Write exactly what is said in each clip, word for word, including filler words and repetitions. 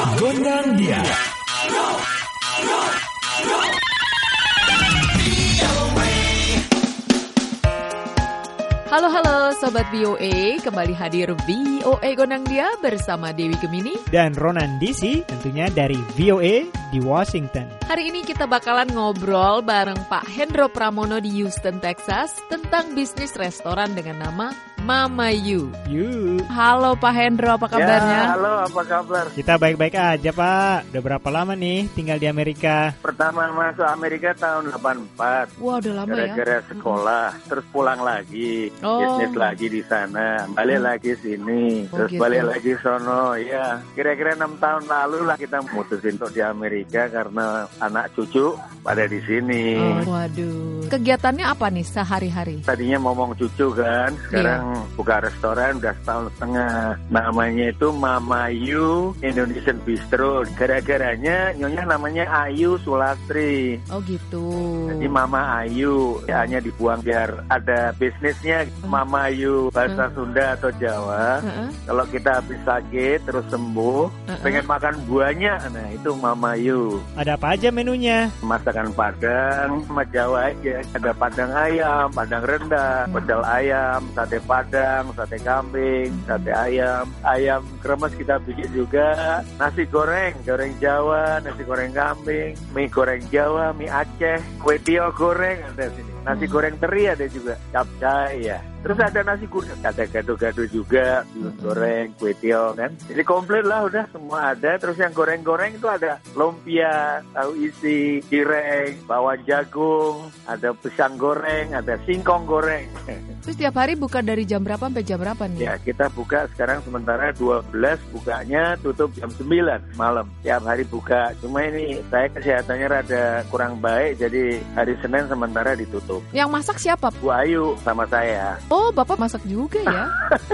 Gondang dia. Halo halo Sobat V O A, kembali hadir V O A Gondang Dia bersama Dewi Gemini dan Ronan D C, tentunya dari V O A di Washington. Hari ini kita bakalan ngobrol bareng Pak Hendro Pramono di Houston, Texas tentang bisnis restoran dengan nama Mama You. You. Halo Pak Hendro, apa kabarnya? Ya, halo, apa kabar? Kita baik-baik aja Pak. Udah berapa lama nih tinggal di Amerika? Pertama masuk Amerika tahun delapan puluh empat. Wah, udah lama ya. Gara-gara sekolah, hmm. terus pulang lagi, oh. bisnis lagi di sana, balik hmm. lagi sini, oh, terus gitu. balik lagi sono. Ya, kira-kira enam tahun lalu lah kita mutusin untuk di Amerika karena anak cucu pada di sini. Oh, waduh. Kegiatannya apa nih sehari-hari? Tadinya ngomong cucu kan, sekarang yeah. buka restoran udah setahun setengah. Namanya itu Mama You Indonesian Bistro. Gara-garanya nyonya namanya Ayu Sulastri. Oh gitu. Jadi Mama Ayu ya, hanya dibuang biar ada bisnisnya. Mama Ayu bahasa uh. Sunda atau Jawa. Uh-uh. Kalau kita habis sakit terus sembuh, uh-uh. pengen makan buahnya, nah itu Mama Ayu. Ada apa aja menunya? Masakan Padang, sama Jawa aja. Ada padang ayam, padang rendang, pecel ayam, sate padang, sate kambing, sate ayam, ayam kremes kita bikin juga, nasi goreng, goreng Jawa, nasi goreng kambing, mie goreng Jawa, mie Aceh, kue tio goreng ada sini, nasi goreng teri ada juga, capcay ya. Terus ada nasi kuning, ada gado-gado juga, bihun goreng, kue tio kan. Jadi komplit lah udah semua ada. Terus yang goreng-goreng itu ada lumpia, tahu isi, cireng, bawang jagung, ada pisang goreng, ada singkong goreng. Terus tiap hari buka dari jam berapa sampai jam berapa nih? Ya kita buka sekarang sementara dua belas, bukanya tutup jam sembilan malam. Tiap hari buka, cuma ini saya kesehatannya rada kurang baik, jadi hari Senin sementara ditutup. Yang masak siapa? Bu Ayu sama saya. Oh, Bapak masak juga ya?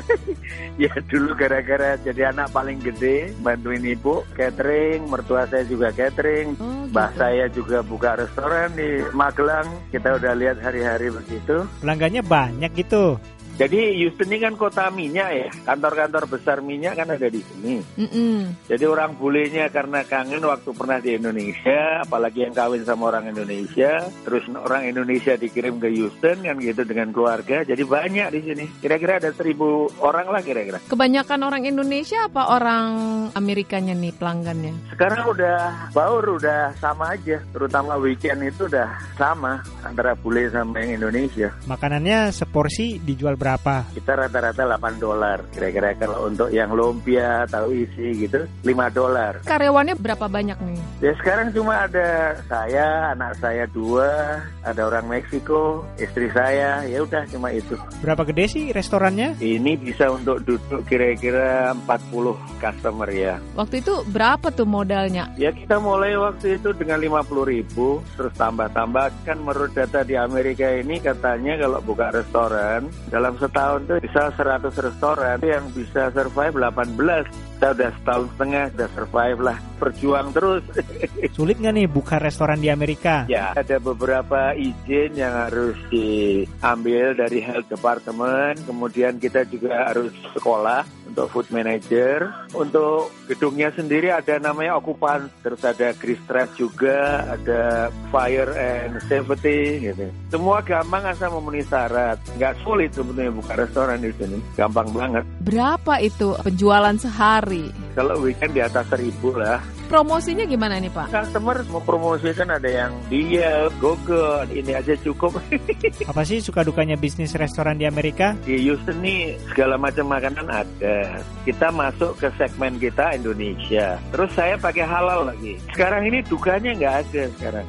Ya dulu gara-gara jadi anak paling gede, bantuin ibu catering, mertua saya juga catering, oh, gitu. Mbah saya juga buka restoran di Magelang. Kita udah lihat hari-hari begitu. Pelanggannya banyak gitu. Jadi Houston ini kan kota minyak ya, kantor-kantor besar minyak kan ada di sini. Mm-mm. Jadi orang bulenya karena kangen waktu pernah di Indonesia, apalagi yang kawin sama orang Indonesia, terus orang Indonesia dikirim ke Houston kan gitu dengan keluarga, jadi banyak di sini. Kira-kira ada seribu orang lah kira-kira. Kebanyakan orang Indonesia apa orang Amerikanya nih pelanggannya? Sekarang udah baur, udah sama aja, terutama weekend itu udah sama antara bule sama yang Indonesia. Makanannya seporsi dijual berapa? Berapa? Kita rata-rata delapan dolar. Kira-kira kalau untuk yang lumpia, tahu isi gitu, lima dolar. Karyawannya berapa banyak nih? Ya sekarang cuma ada saya, anak saya dua, ada orang Meksiko, istri saya, ya udah cuma itu. Berapa gede sih restorannya? Ini bisa untuk duduk kira-kira empat puluh customer ya. Waktu itu berapa tuh modalnya? Ya kita mulai waktu itu dengan lima puluh ribu, terus tambah-tambah. Kan menurut data di Amerika ini katanya kalau buka restoran, dalam setahun tuh bisa seratus restoran yang bisa survive delapan belas. Kita udah setahun setengah, udah survive lah. Berjuang terus. Sulit nggak nih buka restoran di Amerika? Ya, ada beberapa izin yang harus diambil dari health department. Kemudian kita juga harus sekolah untuk food manager. Untuk gedungnya sendiri ada namanya okupan. Terus ada grease trap juga, ada fire and safety gitu. Semua gampang asal memenuhi syarat. Nggak sulit sebetulnya buka restoran di sini. Gampang banget. Berapa itu penjualan sehari? Kalau weekend di atas seribu lah. Promosinya gimana nih Pak? Customer mau promosikan ada yang dia, Google, ini aja cukup. Apa sih suka dukanya bisnis restoran di Amerika? Di Houston nih segala macam makanan ada. Kita masuk ke segmen kita Indonesia. Terus saya pakai halal lagi. Sekarang ini dukanya nggak ada sekarang.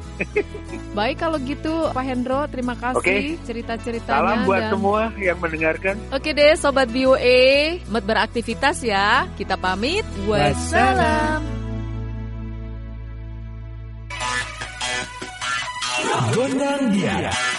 Baik kalau gitu Pak Hendro, terima kasih okay. cerita-ceritanya. Salam buat dan... semua yang mendengarkan. Oke deh Sobat V O A, selamat beraktivitas ya. Kita pamit. Wassalam. Gondang dia.